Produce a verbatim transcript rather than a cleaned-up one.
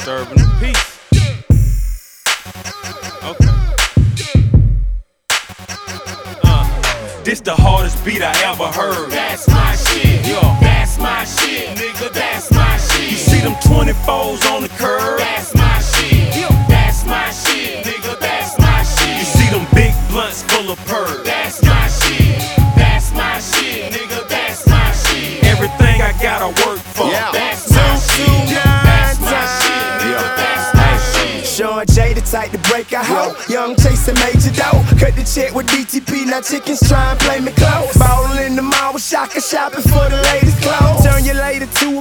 Disturbing the peace. Okay. Uh, this the hardest beat I ever heard. That's my shit. Yo. That's my shit. Nigga, that's my shit. You see them twenty-fours on the curb? That's my shit. That's my shit. Nigga, that's my shit. You see them big blunts full of purrs? That's my shit. That's my shit. Nigga, that's my shit. Everything I gotta work for. Yeah. That's my shit. That's my shit. Nigga, that's my shit. Sean J, the type to break a hoe. Young chasing major dough. Cut the check with D T P, now chickens try and play me close. Ballin' in the mall with Shaka, shopping for the latest clothes. Turn your lady to a